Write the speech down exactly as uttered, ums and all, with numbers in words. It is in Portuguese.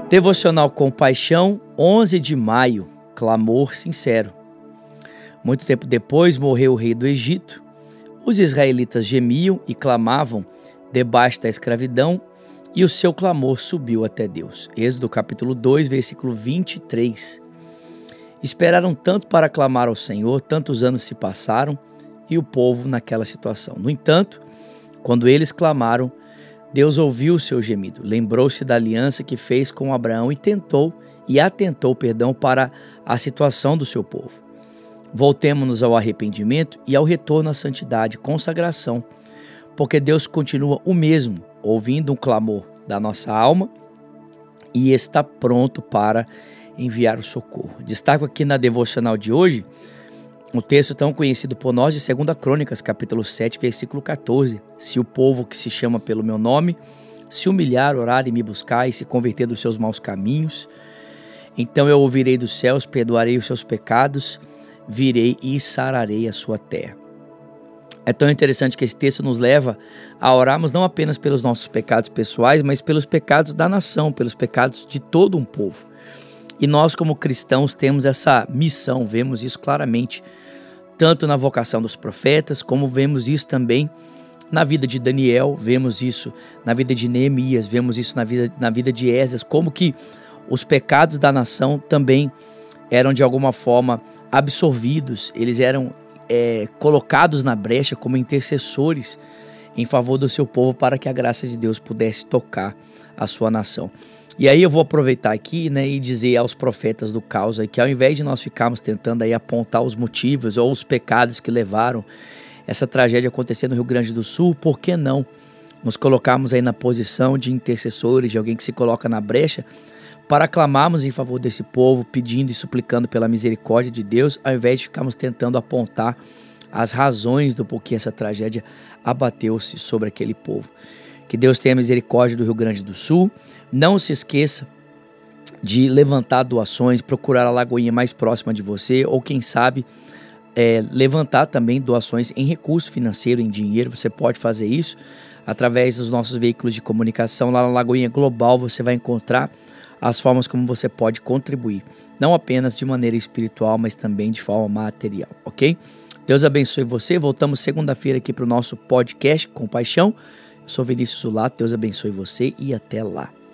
Devocional Compaixão, onze de maio, clamor sincero. Muito tempo depois morreu o rei do Egito. Os israelitas gemiam e clamavam debaixo da escravidão, e o seu clamor subiu até Deus. Êxodo capítulo dois, versículo vinte e três. Esperaram tanto para clamar ao Senhor, tantos anos se passaram, e o povo naquela situação. No entanto, quando eles clamaram, Deus ouviu o seu gemido, lembrou-se da aliança que fez com Abraão e tentou e atentou, perdão, para a situação do seu povo. Voltemo-nos ao arrependimento e ao retorno à santidade e consagração, porque Deus continua o mesmo, ouvindo um clamor da nossa alma e está pronto para enviar o socorro. Destaco aqui na devocional de hoje o texto tão conhecido por nós de segunda Crônicas, capítulo sete, versículo quatorze. Se o povo que se chama pelo meu nome se humilhar, orar e me buscar e se converter dos seus maus caminhos, então eu ouvirei dos céus, perdoarei os seus pecados, virei e sararei a sua terra. É tão interessante que esse texto nos leva a orarmos não apenas pelos nossos pecados pessoais, mas pelos pecados da nação, pelos pecados de todo um povo. E nós, como cristãos, temos essa missão, vemos isso claramente, tanto na vocação dos profetas, como vemos isso também na vida de Daniel, vemos isso na vida de Neemias, vemos isso na vida, na vida de Esdras, como que os pecados da nação também eram de alguma forma absorvidos, eles eram é, colocados na brecha como intercessores em favor do seu povo para que a graça de Deus pudesse tocar a sua nação. E aí eu vou aproveitar aqui, né, e dizer aos profetas do caos aí, que ao invés de nós ficarmos tentando aí apontar os motivos ou os pecados que levaram essa tragédia a acontecer no Rio Grande do Sul, por que não nos colocarmos aí na posição de intercessores, de alguém que se coloca na brecha, para clamarmos em favor desse povo, pedindo e suplicando pela misericórdia de Deus, ao invés de ficarmos tentando apontar as razões do porquê essa tragédia abateu-se sobre aquele povo. Que Deus tenha misericórdia do Rio Grande do Sul. Não se esqueça de levantar doações, procurar a lagoinha mais próxima de você, ou quem sabe é, levantar também doações em recurso financeiro, em dinheiro. Você pode fazer isso através dos nossos veículos de comunicação. Lá na Lagoinha Global você vai encontrar as formas como você pode contribuir, não apenas de maneira espiritual, mas também de forma material, ok? Deus abençoe você. Voltamos segunda-feira aqui para o nosso podcast Compaixão. Eu sou Vinícius Zulato, Deus abençoe você e até lá.